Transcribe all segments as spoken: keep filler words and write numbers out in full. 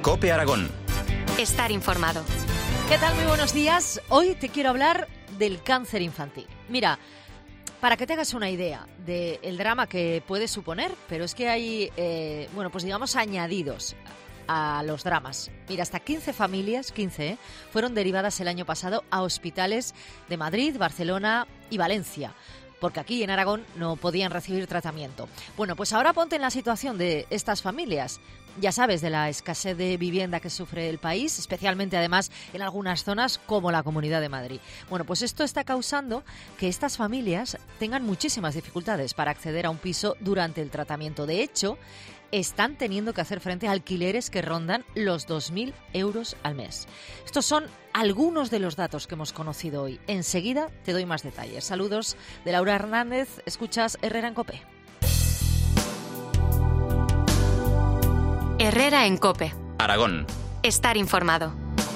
COPE Aragón. Estar informado. ¿Qué tal? Muy buenos días. Hoy te quiero hablar del cáncer infantil. Mira, para que te hagas una idea del drama que puede suponer, pero es que hay, eh, bueno, pues digamos añadidos a los dramas. Mira, hasta quince familias, quince, ¿eh? fueron derivadas el año pasado a hospitales de Madrid, Barcelona y Valencia, porque aquí en Aragón no podían recibir tratamiento. Bueno, pues ahora ponte en la situación de estas familias. Ya sabes de la escasez de vivienda que sufre el país, especialmente además en algunas zonas como la Comunidad de Madrid. Bueno, pues esto está causando que estas familias tengan muchísimas dificultades para acceder a un piso durante el tratamiento. De hecho, están teniendo que hacer frente a alquileres que rondan los dos mil euros al mes. Estos son algunos de los datos que hemos conocido hoy. Enseguida te doy más detalles. Saludos de Laura Hernández. Escuchas Herrera en COPE. Herrera en COPE. Aragón. Estar informado.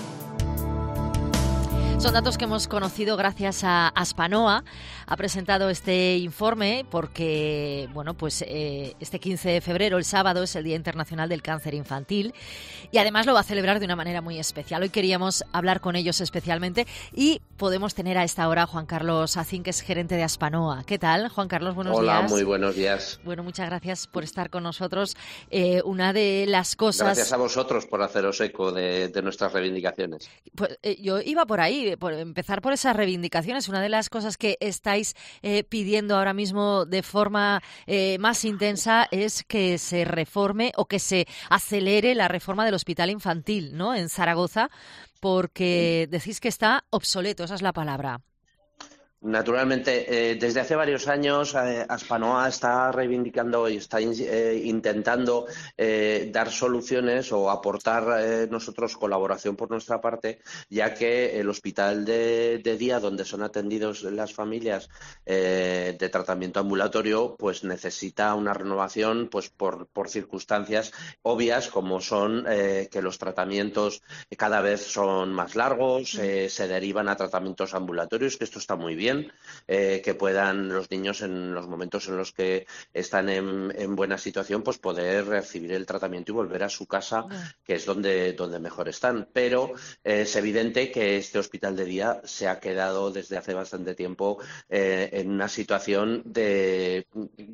Son datos que hemos conocido gracias a Aspanoa. Ha presentado este informe porque, bueno, pues eh, este quince de febrero, el sábado, es el Día Internacional del Cáncer Infantil y además lo va a celebrar de una manera muy especial. Hoy queríamos hablar con ellos especialmente y podemos tener a esta hora a Juan Carlos Acín, que es gerente de Aspanoa. ¿Qué tal, Juan Carlos? Buenos Hola, días. Hola, muy buenos días. Bueno, muchas gracias por estar con nosotros. Eh, una de las cosas... Gracias a vosotros por haceros eco de, de nuestras reivindicaciones. Pues, eh, yo iba por ahí, por empezar por esas reivindicaciones. Una de las cosas que estáis eh, pidiendo ahora mismo de forma eh, más intensa es que se reforme o que se acelere la reforma del hospital infantil, ¿no?, en Zaragoza, porque decís que está obsoleto, esa es la palabra. Naturalmente, eh, desde hace varios años eh, Aspanoa está reivindicando y está eh, intentando eh, dar soluciones o aportar eh, nosotros colaboración por nuestra parte, ya que el hospital de, de día donde son atendidos las familias eh, de tratamiento ambulatorio pues necesita una renovación pues por, por circunstancias obvias, como son eh, que los tratamientos cada vez son más largos, eh, se derivan a tratamientos ambulatorios, que esto está muy bien. Eh, que puedan los niños en los momentos en los que están en, en buena situación pues poder recibir el tratamiento y volver a su casa, que es donde, donde mejor están. Pero eh, es evidente que este hospital de día se ha quedado desde hace bastante tiempo eh, en una situación de...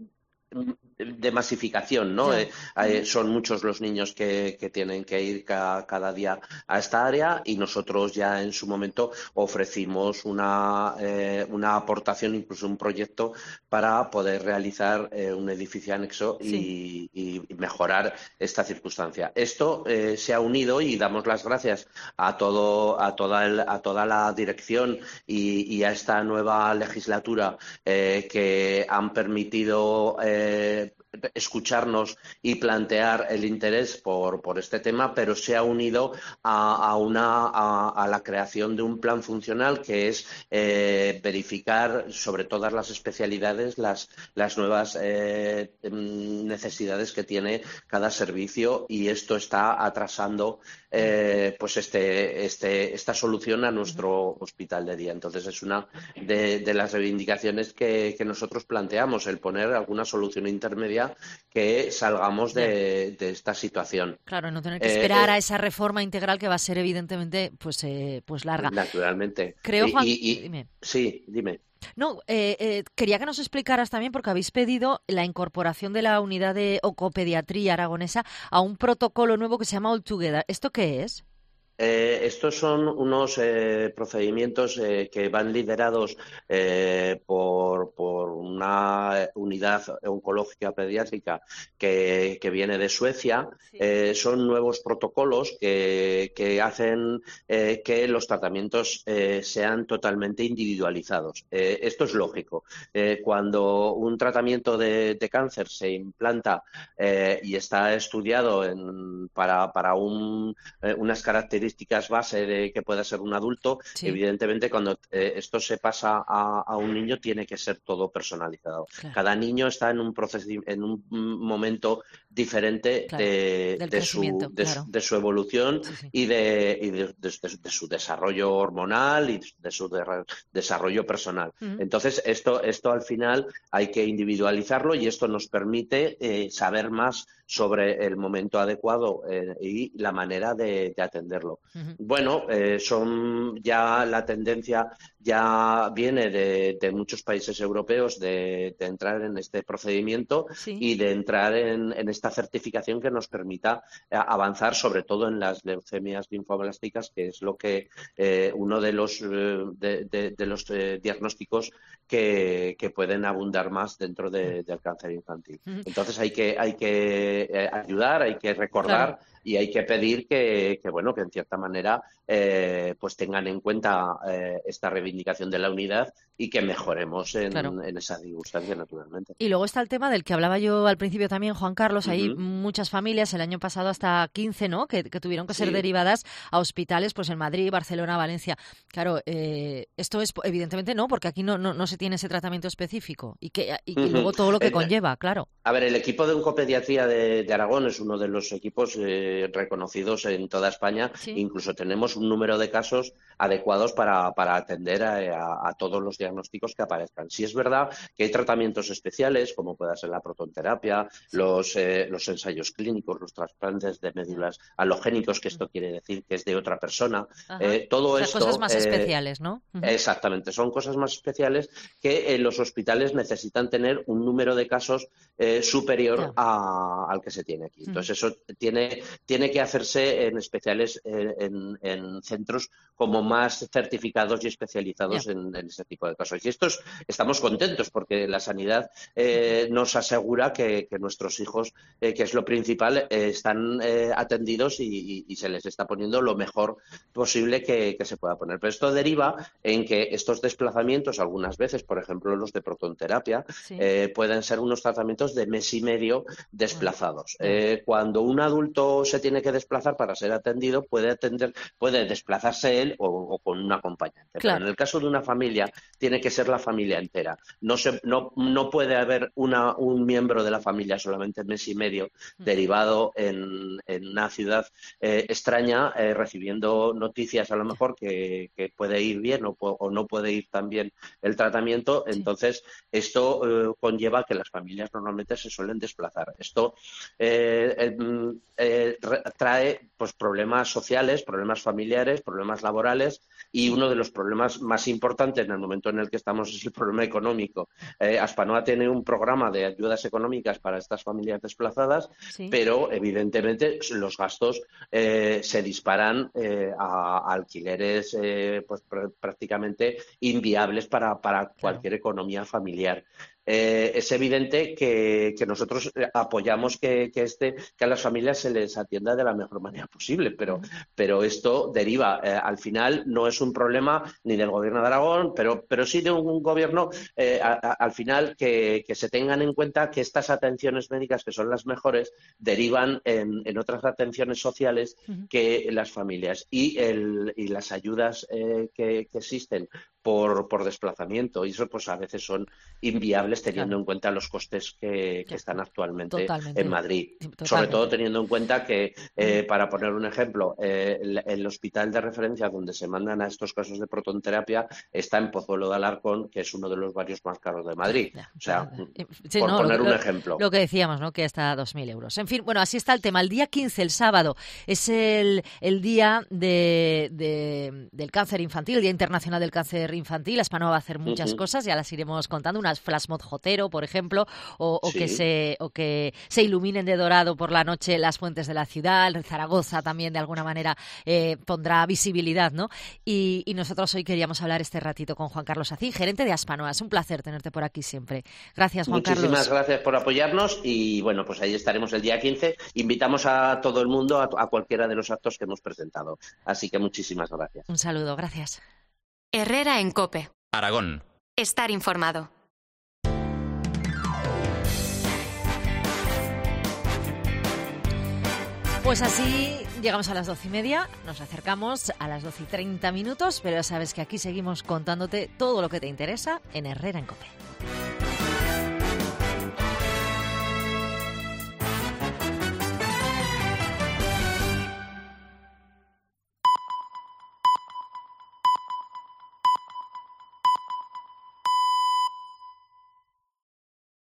de masificación, ¿no? Eh, eh, son muchos los niños que, que tienen que ir ca, cada día a esta área y nosotros ya en su momento ofrecimos una, eh, una aportación, incluso un proyecto para poder realizar eh, un edificio anexo y, sí. y, y mejorar esta circunstancia. Esto eh, se ha unido y damos las gracias a todo a toda el, a toda la dirección y, y a esta nueva legislatura eh, que han permitido eh, escucharnos y plantear el interés por, por este tema, pero se ha unido a, a, una, a, a la creación de un plan funcional que es eh, verificar sobre todas las especialidades las, las nuevas eh, necesidades que tiene cada servicio, y esto está atrasando eh, pues este, este, esta solución a nuestro hospital de día. Entonces es una de, de las reivindicaciones que, que nosotros planteamos, el poner alguna solución intermedia que salgamos de, de esta situación. Claro, no tener que esperar eh, a esa reforma integral que va a ser evidentemente pues eh, pues larga. Naturalmente. Creo, Juan... Y, y, dime. Sí, dime. No, eh, eh, quería que nos explicaras también, porque habéis pedido la incorporación de la unidad de oncopediatría aragonesa a un protocolo nuevo que se llama All Together. ¿Esto qué es? Eh, estos son unos eh, procedimientos eh, que van liderados eh, por, por una unidad oncológica pediátrica que, que viene de Suecia. Sí. Eh, son nuevos protocolos que, que hacen eh, que los tratamientos eh, sean totalmente individualizados. Eh, esto es lógico. Eh, cuando un tratamiento de, de cáncer se implanta eh, y está estudiado en, para, para un, eh, unas características características base de que pueda ser un adulto, sí. Evidentemente cuando eh, esto se pasa a, a un niño tiene que ser todo personalizado. Claro. Cada niño está en un proceso, en un momento diferente claro. de, de, su, de, claro. de su evolución sí, sí. y, de, y de, de, de, de su desarrollo hormonal y de su de, desarrollo personal. Uh-huh. Entonces, esto, esto al final hay que individualizarlo y esto nos permite eh, saber más sobre el momento adecuado eh, y la manera de, de atenderlo. Uh-huh. Bueno, eh, son ya la tendencia ya viene de, de muchos países europeos de, de entrar en este procedimiento sí. y de entrar en, en esta certificación que nos permita avanzar sobre todo en las leucemias linfoblásticas, que es lo que eh, uno de los eh, de, de, de los eh, diagnósticos que, que pueden abundar más dentro de, del cáncer infantil. Uh-huh. Entonces hay que hay que eh, ayudar, hay que recordar claro. y hay que pedir que, que bueno que en cierta manera eh, pues tengan en cuenta eh, esta reivindicación de la unidad y que mejoremos en, claro. en esa circunstancia, naturalmente. Y luego está el tema del que hablaba yo al principio también, Juan Carlos. Uh-huh. Hay muchas familias, el año pasado hasta quince, ¿no?, que, que tuvieron que sí. ser derivadas a hospitales pues en Madrid, Barcelona, Valencia. Claro, eh, esto es evidentemente no, porque aquí no, no, no se tiene ese tratamiento específico y, que, y, uh-huh. y luego todo lo que conlleva, claro. A ver, el equipo de oncopediatría de, de Aragón es uno de los equipos eh, reconocidos en toda España. ¿Sí? Incluso tenemos un número de casos adecuados para, para atender a, a, a todos los diagnósticos que aparezcan. Sí es verdad que hay tratamientos especiales, como pueda ser la protonterapia, sí. los, eh, los ensayos clínicos, los trasplantes de médulas halogénicos, que esto quiere decir que es de otra persona. Eh, todo o sea, esto, cosas más eh, especiales, ¿no? Uh-huh. Exactamente, son cosas más especiales que en los hospitales necesitan tener un número de casos eh, superior yeah. a, al que se tiene aquí. Entonces uh-huh. eso tiene, tiene que hacerse en especiales eh, en, en centros como más certificados y especializados yeah. en, en ese tipo de casos. Y estos estamos contentos porque la sanidad eh, nos asegura que, que nuestros hijos, eh, que es lo principal, eh, están eh, atendidos y, y, y se les está poniendo lo mejor posible que, que se pueda poner. Pero esto deriva en que estos desplazamientos, algunas veces, por ejemplo los de protonterapia, sí. eh, pueden ser unos tratamientos de mes y medio desplazados. Uh-huh. Eh, cuando un adulto se tiene que desplazar para ser atendido, puede atender, puede desplazarse él o, o con un acompañante. Claro. Pero en el caso de una familia, tiene que ser la familia entera. No se, no, no puede haber una, un miembro de la familia solamente mes y medio uh-huh. derivado en, en una ciudad eh, extraña, eh, recibiendo noticias a lo mejor que, que puede ir bien o, o no puede ir tan bien el tratamiento. Sí. Entonces, esto eh, conlleva que las familias normalmente se suelen desplazar. Esto eh, eh, eh, trae pues problemas sociales, problemas familiares, problemas laborales y uno de los problemas más importantes en el momento en el que estamos es el problema económico. Eh, Aspanoa tiene un programa de ayudas económicas para estas familias desplazadas, sí. pero evidentemente los gastos eh, se disparan eh, a, a alquileres eh, pues pr- prácticamente inviables para, para cualquier claro. economía familiar. Eh, es evidente que, que nosotros apoyamos que, que, este, que a las familias se les atienda de la mejor manera posible, pero, pero esto deriva, eh, al final no es un problema ni del Gobierno de Aragón, pero, pero sí de un, un gobierno, eh, a, a, al final, que, que se tengan en cuenta que estas atenciones médicas, que son las mejores, derivan en, en otras atenciones sociales uh-huh. que las familias. Y, el, y las ayudas eh, que, que existen por, por desplazamiento, y eso pues a veces son inviables teniendo claro. en cuenta los costes que, que están actualmente Totalmente. en Madrid. Totalmente. Sobre todo teniendo en cuenta que, eh, para poner un ejemplo, eh, el, el hospital de referencia donde se mandan a estos casos de protonterapia está en Pozuelo de Alarcón, que es uno de los barrios más caros de Madrid. Ya, o sea, sí, por no, poner lo, un ejemplo. Lo que decíamos, ¿no?, que hasta dos mil euros. En fin, bueno, así está el tema. El día quince, el sábado, es el, el día de, de, del cáncer infantil, el Día Internacional del Cáncer Infantil. Aspanoa va a hacer muchas uh-huh. cosas, ya las iremos contando, unas flashmob jotero, por ejemplo, o, o, sí. que se, o que se iluminen de dorado por la noche las fuentes de la ciudad. Zaragoza también, de alguna manera, eh, pondrá visibilidad, ¿no? Y, y nosotros hoy queríamos hablar este ratito con Juan Carlos Acín, gerente de Aspanoa. Es un placer tenerte por aquí siempre. Gracias, Juan Muchísimas Carlos. Muchísimas gracias por apoyarnos y, bueno, pues ahí estaremos el día quince. Invitamos a todo el mundo a, a cualquiera de los actos que hemos presentado. Así que muchísimas gracias. Un saludo, gracias. Herrera en COPE. Aragón. Estar informado. Pues así llegamos a las doce y media, nos acercamos a las doce y treinta minutos, pero ya sabes que aquí seguimos contándote todo lo que te interesa en Herrera en COPE.